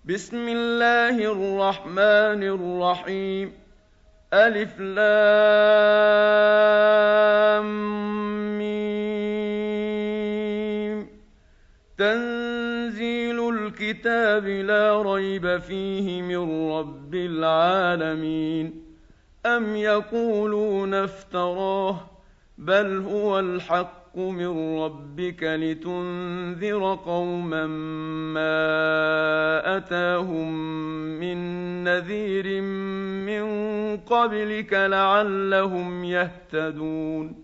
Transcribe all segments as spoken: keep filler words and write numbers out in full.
بسم الله الرحمن الرحيم. ألف لام ميم. تنزيل الكتاب لا ريب فيه من رب العالمين. أم يقولون افتراه بل هو الحق من ربك لتنذر قوما ما أتاهم من نذير من قبلك لعلهم يهتدون.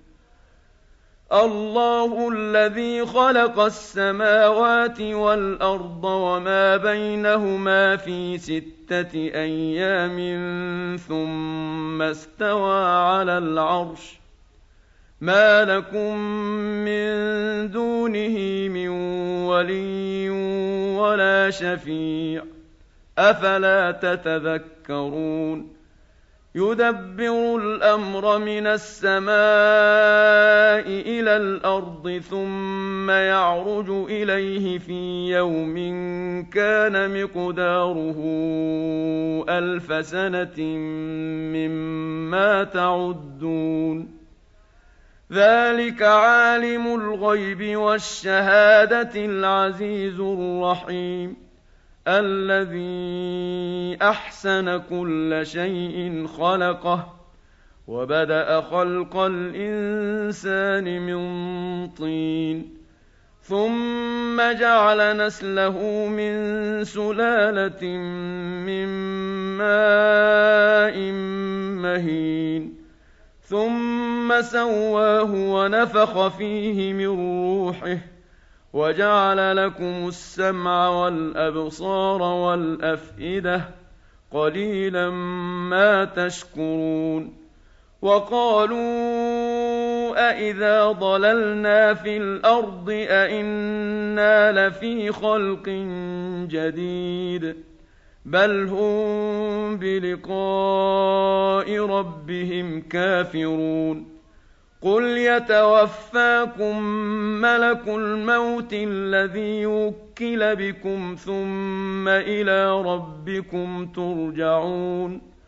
الله الذي خلق السماوات والأرض وما بينهما في ستة أيام ثم استوى على العرش. ما لكم من دونه من ولي ولا شفيع أفلا تتذكرون. يدبر الأمر من السماء إلى الأرض ثم يعرج إليه في يوم كان مقداره ألف سنة مما تعدون. ذلك عالم الغيب والشهادة العزيز الرحيم الذي أحسن كل شيء خلقه وبدأ خلق الإنسان من طين ثم جعل نسله من سلالة من ماء مهين ثم سواه ونفخ فيه من روحه وجعل لكم السمع والأبصار والأفئدة قليلا ما تشكرون. وقالوا أإذا ضللنا في الأرض أإنا لفي خلق جديد بل هم بلقاء ربهم كافرون. قل يتوفاكم ملك الموت الذي وكل بكم ثم إلى ربكم ترجعون.